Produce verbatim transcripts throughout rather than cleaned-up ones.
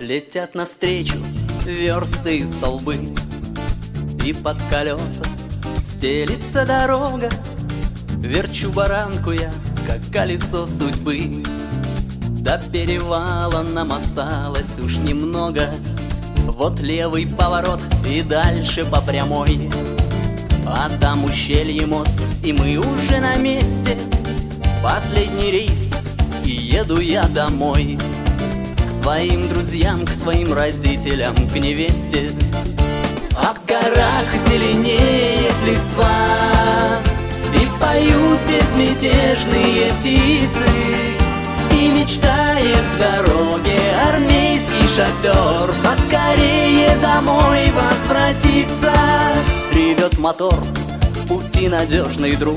Летят навстречу версты и столбы, и под колеса стелится дорога. Верчу баранку я, как колесо судьбы. До перевала нам осталось уж немного. Вот левый поворот и дальше по прямой, а там ущелье, мост, и мы уже на месте. Последний рейс, и еду я домой. К своим друзьям, к своим родителям, к невесте. А в горах зеленеет листва, и поют безмятежные птицы. И мечтает в дороге армейский шофер поскорее домой возвратиться. Ревет мотор, в пути надежный друг.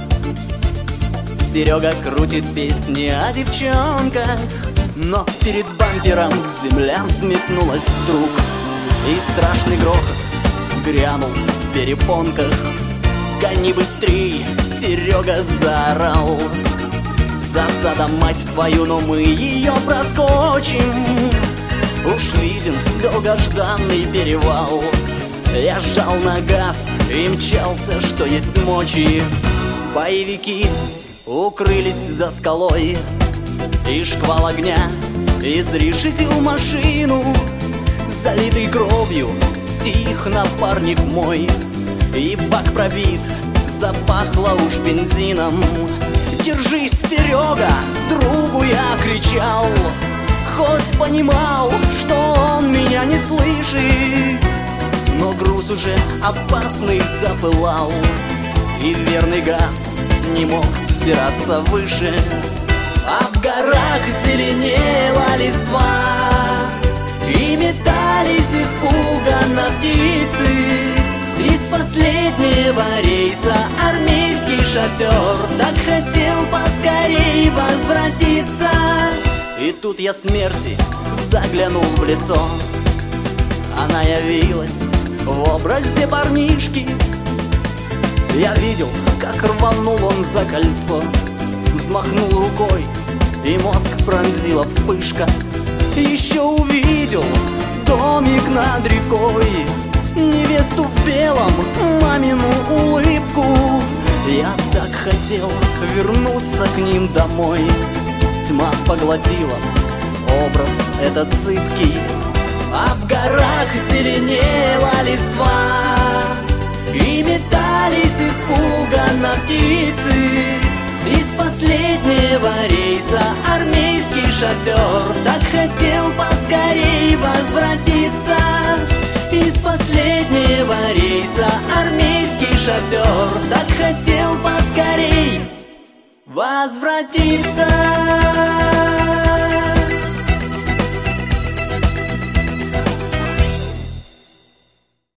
Серега крутит песни о девчонках, но перед бампером земля взметнулась вдруг, и страшный грохот грянул в перепонках. «Гони быстрей!» — Серега заорал. «Засада, мать твою, но мы ее проскочим!» Уж виден долгожданный перевал. Я жал на газ и мчался, что есть мочи. Боевики укрылись за скалой, и шквал огня изрешетил машину. Залитый кровью стих напарник мой, и бак пробит, запахло уж бензином. «Держись, Серега!» — другу я кричал, хоть понимал, что он меня не слышит. Но груз уже опасный запылал, и верный газ не мог взбираться выше. А в горах зеленела листва, и метались испуганно птицы. Из последнего рейса армейский шофер так хотел поскорей возвратиться. И тут я смерти заглянул в лицо. Она явилась в образе парнишки. Я видел, как рванул он за кольцо, взмахнул рукой, и мозг пронзила вспышка. Еще увидел домик над рекой, невесту в белом, мамину улыбку. Я так хотел вернуться к ним домой. Тьма поглотила образ этот цыпкий. А в горах зеленела листва, и метались испуганно птицы. Из последнего рейса армейский шофер так хотел поскорей возвратиться. Из последнего рейса армейский шофер так хотел поскорей возвратиться.